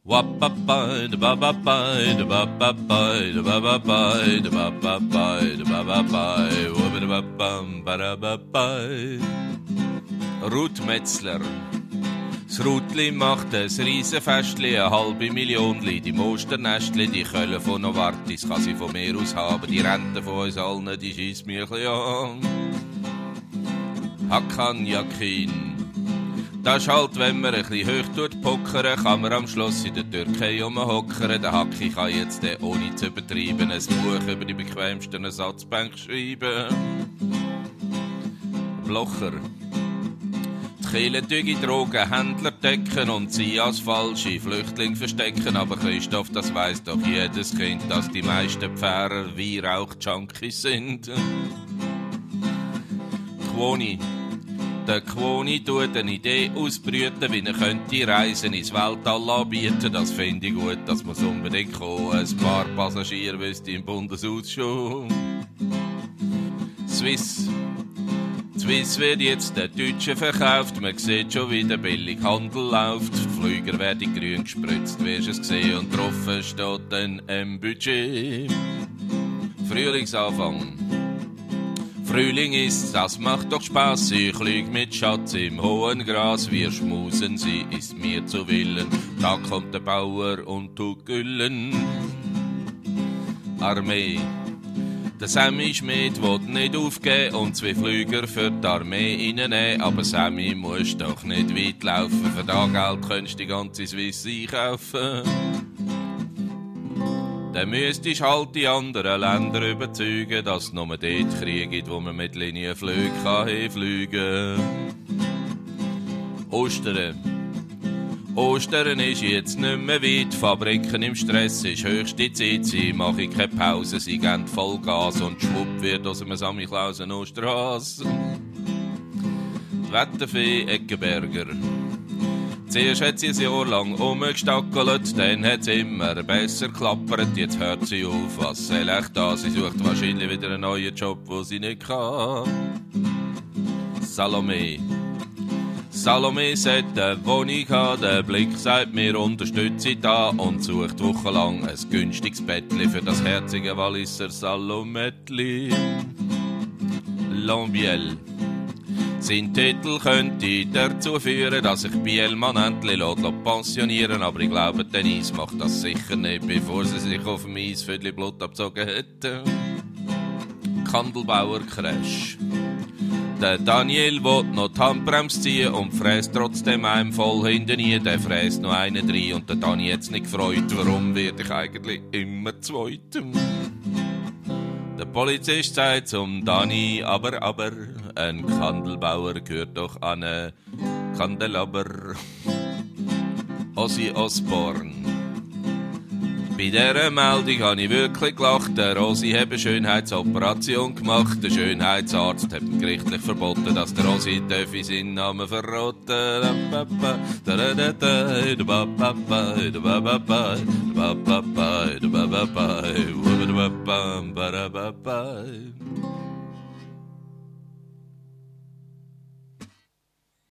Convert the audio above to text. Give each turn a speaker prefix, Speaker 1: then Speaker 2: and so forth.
Speaker 1: Ruth Metzler. Das Rutli macht ein Riesenfestli, 500.000, die Mosternestli, die Köln von Novartis kann sie von mir aus haben, die Rente von uns allen, die schiesst mich ein bisschen an. Hakan Yakin. Das ist halt, wenn man ein bisschen hoch pokern, kann man am Schluss in der Türkei rumhockern. Der Hacki kann jetzt, ohne zu übertreiben, ein Buch über die bequemsten Ersatzbank schreiben. Blocher. Die Kielentüge Drogenhändler decken und sie als falsche Flüchtlinge verstecken. Aber Christoph, das weiss doch jedes Kind, dass die meisten Pfarrer Weihrauch-Junkies sind. Quoni. Der Quoni tut eine Idee ausbrüten, wie er könnte Reisen ins Weltall anbieten. Das finde ich gut, das muss unbedingt kommen. Ein paar Passagiere wüsste im Bundeshaus schon. Swiss wird jetzt der Deutschen verkauft. Man sieht schon, wie der billig Handel läuft. Flüger werden grün gespritzt, wirst du es gesehen. Und drauf steht dann im Budget. Frühlingsanfang. Frühling ist, das macht doch Spaß. Ich lieg mit Schatz im hohen Gras. Wir schmusen, sie ist mir zu Willen. Da kommt der Bauer und tut Güllen. Armee. Der Sammy Schmidt will nicht aufgeben und 2 Flüger für die Armee reinnehmen. Aber Sammy, musst doch nicht weit laufen. Für das Geld könntest du die ganze Swiss einkaufen. Dann müsstest halt die anderen Länder überzeugen, dass es nur dort Kriege gibt, wo man mit Linienflügen hinfliegen kann. Ostern ist jetzt nicht mehr weit, Fabriken im Stress ist höchste Zeit, sie machen keine Pause, sie geben Vollgas und schwupp wird aus einem Samichlaus ein Osterhas. Die Wetterfee Eckenberger. Zuerst hat sie ein Jahr lang umgestackelt, dann hat es immer besser geklappert, jetzt hört sie auf, was soll ich da, sie sucht wahrscheinlich wieder einen neuen Job, wo sie nicht kann. Salome sollte eine Wohnung haben, der Blick sagt mir, unterstütze ich da und sucht wochenlang ein günstiges Bettli für das herzige Walliser Salomettli. Lambiel. Sein Titel könnte dazu führen, dass sich Bielmann endlich pensionieren lässt, aber ich glaube, Denise macht das sicher nicht, bevor sie sich auf dem Eisviertel Blut abgezogen hätte. Kandelbauer Crash. Der Daniel will noch die Handbremse ziehen und fräst trotzdem einem voll hinten nie. Der fräst noch einen rein und der Dani hat's nicht gefreut. Warum werde ich eigentlich immer Zweiter? Der Polizist sagt zum Dani, aber, ein Kandelbauer gehört doch an einen Kandelaber. Ozzy Osbourne. Bei dieser Meldung habe ich wirklich gelacht. Der Ozzy hat eine Schönheitsoperation gemacht. Der Schönheitsarzt hat ihm gerichtlich verboten, dass der Ozzy seinen Namen verraten.